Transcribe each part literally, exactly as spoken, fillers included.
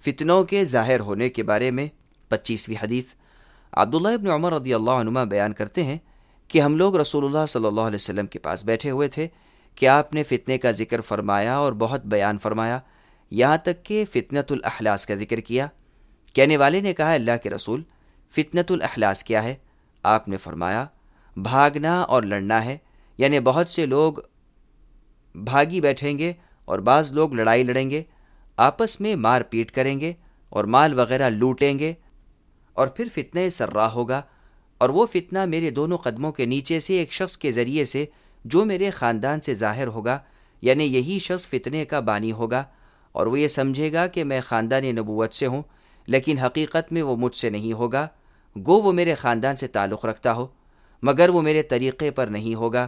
فتنوں کے ظاہر ہونے کے بارے میں پچیسویں حدیث۔ عبداللہ ابن عمر رضی اللہ عنہما بیان کرتے ہیں کہ ہم لوگ رسول اللہ صلی اللہ علیہ وسلم کے پاس بیٹھے ہوئے تھے کہ آپ نے فتنے کا ذکر فرمایا اور بہت بیان فرمایا، یہاں تک کہ فتنۃ الاحلاس کا ذکر کیا۔ کہنے والے نے کہا، اللہ کے رسول، فتنۃ الاحلاس کیا ہے؟ آپ نے فرمایا، بھاگنا اور لڑنا ہے، یعنی بہت سے لوگ بھاگی بیٹھیں گے اور بعض لوگ لڑائی لڑیں گے، آپس میں مار پیٹ کریں گے اور مال وغیرہ لوٹیں گے، اور پھر فتنہ سرا ہوگا، اور وہ فتنہ میرے دونوں قدموں کے نیچے سے ایک شخص کے ذریعے سے جو میرے خاندان سے ظاہر ہوگا، یعنی یہی شخص فتنے کا بانی ہوگا، اور وہ یہ سمجھے گا کہ میں خاندان نبوت سے ہوں، لیکن حقیقت میں وہ مجھ سے نہیں ہوگا، گو وہ میرے خاندان سے تعلق رکھتا ہو، مگر وہ میرے طریقے پر نہیں ہوگا۔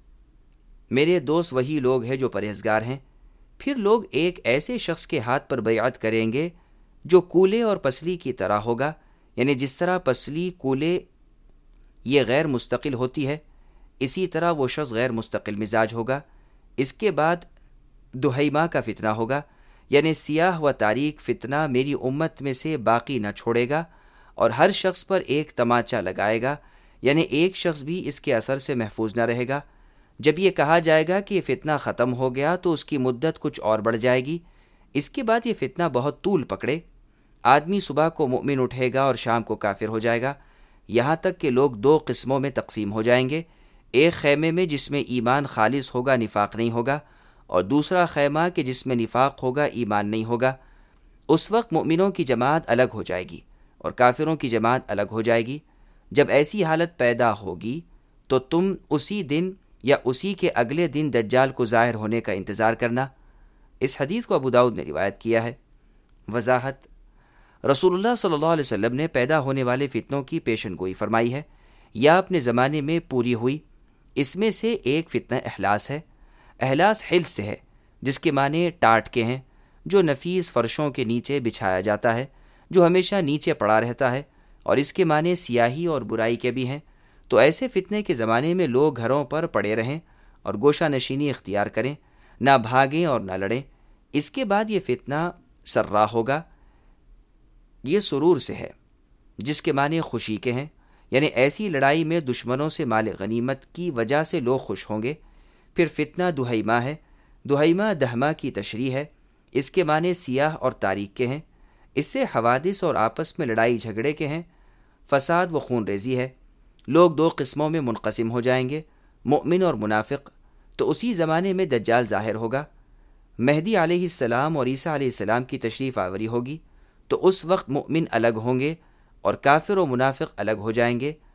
میرے دوست وہی لوگ ہیں جو پرہیزگار ہیں۔ پھر لوگ ایک ایسے شخص کے ہاتھ پر بیعت کریں گے جو کولے اور پسلی کی طرح ہوگا، یعنی جس طرح پسلی کولے یہ غیر مستقل ہوتی ہے، اسی طرح وہ شخص غیر مستقل مزاج ہوگا۔ اس کے بعد دہیما کا فتنہ ہوگا، یعنی سیاہ و تاریک فتنہ میری امت میں سے باقی نہ چھوڑے گا، اور ہر شخص پر ایک تماچہ لگائے گا، یعنی ایک شخص بھی اس کے اثر سے محفوظ نہ رہے گا۔ جب یہ کہا جائے گا کہ یہ فتنہ ختم ہو گیا تو اس کی مدت کچھ اور بڑھ جائے گی۔ اس کے بعد یہ فتنہ بہت طول پکڑے، آدمی صبح کو مؤمن اٹھے گا اور شام کو کافر ہو جائے گا، یہاں تک کہ لوگ دو قسموں میں تقسیم ہو جائیں گے، ایک خیمے میں جس میں ایمان خالص ہوگا، نفاق نہیں ہوگا، اور دوسرا خیمہ کہ جس میں نفاق ہوگا، ایمان نہیں ہوگا۔ اس وقت مؤمنوں کی جماعت الگ ہو جائے گی اور کافروں کی جماعت الگ ہو جائے گی۔ جب ایسی حالت پیدا ہوگی تو تم اسی دن یا اسی کے اگلے دن دجال کو ظاہر ہونے کا انتظار کرنا۔ اس حدیث کو ابو داؤد نے روایت کیا ہے۔ وضاحت: رسول اللہ صلی اللہ علیہ وسلم نے پیدا ہونے والے فتنوں کی پیشن گوئی فرمائی ہے، یا اپنے زمانے میں پوری ہوئی۔ اس میں سے ایک فتنہ احلاس ہے۔ احلاس حلس سے ہے، جس کے معنی ٹاٹ کے ہیں، جو نفیس فرشوں کے نیچے بچھایا جاتا ہے، جو ہمیشہ نیچے پڑا رہتا ہے، اور اس کے معنی سیاہی اور برائی کے بھی ہیں۔ تو ایسے فتنے کے زمانے میں لوگ گھروں پر پڑے رہیں اور گوشہ نشینی اختیار کریں، نہ بھاگیں اور نہ لڑیں۔ اس کے بعد یہ فتنہ سرا ہوگا، یہ سرور سے ہے، جس کے معنی خوشی کے ہیں، یعنی ایسی لڑائی میں دشمنوں سے مال غنیمت کی وجہ سے لوگ خوش ہوں گے۔ پھر فتنہ دہیما ہے۔ دہیما دہما کی تشریح ہے، اس کے معنی سیاہ اور تاریک کے ہیں، اس سے حوادث اور آپس میں لڑائی جھگڑے کے ہیں، فساد و خون ریزی ہے۔ لوگ دو قسموں میں منقسم ہو جائیں گے، مؤمن اور منافق۔ تو اسی زمانے میں دجال ظاہر ہوگا، مہدی علیہ السلام اور عیسیٰ علیہ السلام کی تشریف آوری ہوگی، تو اس وقت مؤمن الگ ہوں گے اور کافر و منافق الگ ہو جائیں گے۔